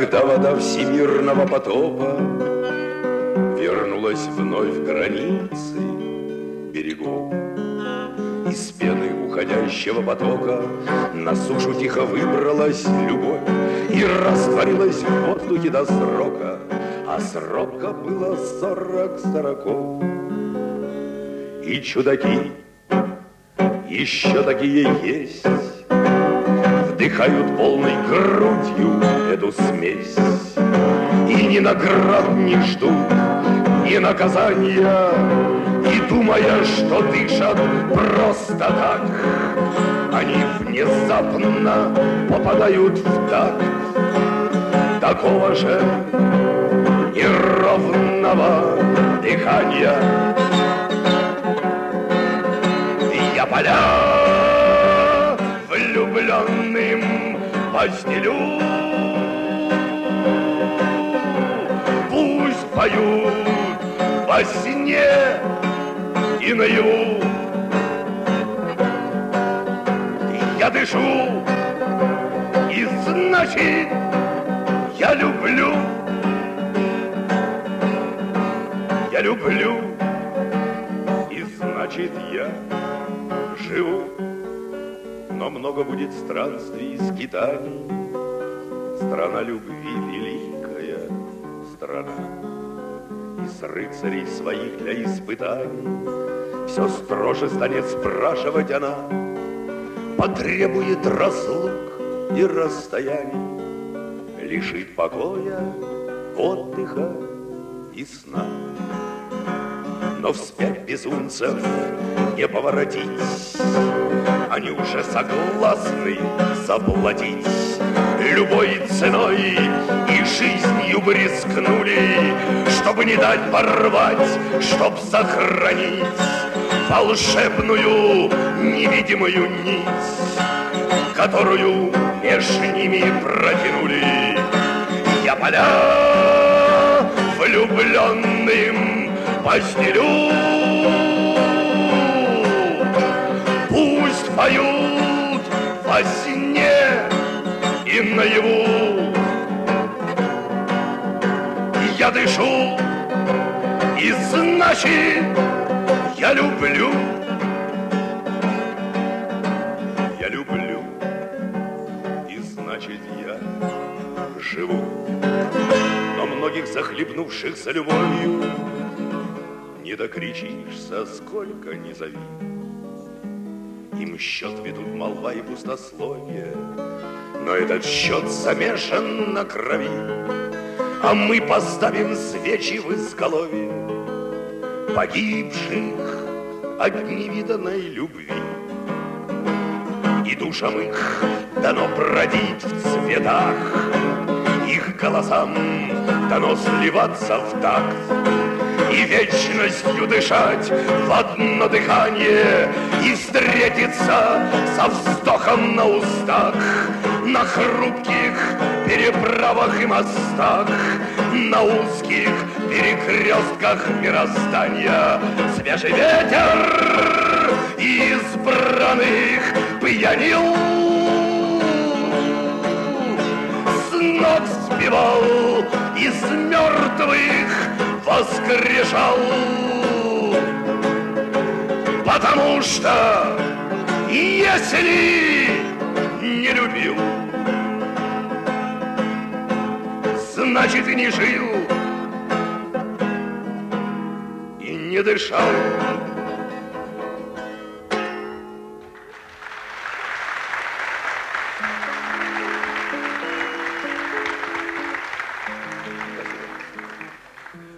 Когда вода всемирного потопа вернулась вновь к границе берегов, из пены уходящего потока на сушу тихо выбралась любовь и растворилась в воздухе до срока, а срока было 40 сороков. И чудаки еще такие есть, вдыхают полной грудью эту смесь и ни наград не ждут, ни наказания, и думая, что дышат просто так, они внезапно попадают в такт такого же неровного дыхания. Я поля влюбленным постелю, пусть поют во сне и наяву. Я дышу, и значит, я люблю. Я люблю, и значит, я живу. Но много будет странствий и скитаний. Страна любви великая страна. И с рыцарей своих для испытаний все строже станет спрашивать она. Потребует разлук и расстояний, лишит покоя, отдыха и сна. Но вспять безумцев не поворотить, они уже согласны заплатить любой ценой, и жизнью бы рискнули, чтобы не дать порвать, чтоб сохранить волшебную невидимую нить, которую меж ними протянули. Я поля влюбленным постелю, пусть поют во сне и наяву. Я дышу, и значит, я люблю. Я люблю, и значит, я живу. Но многих захлебнувшихся любовью не докричишься, сколько ни зови. Им счет ведут молва и пустословие, но этот счет замешан на крови. А мы поставим свечи в изголовье погибших от невиданной любви. И душам их дано бродить в цветах, их голосам дано сливаться в такт и вечностью дышать в одно дыхание, и встретиться со вздохом на устах, на хрупких переправах и мостах, на узких перекрестках мироздания. Свежий ветер избранных пьянил, с ног сбивал, из мертвых воскрешал, потому что если не любил, значит, и не жил, и не дышал.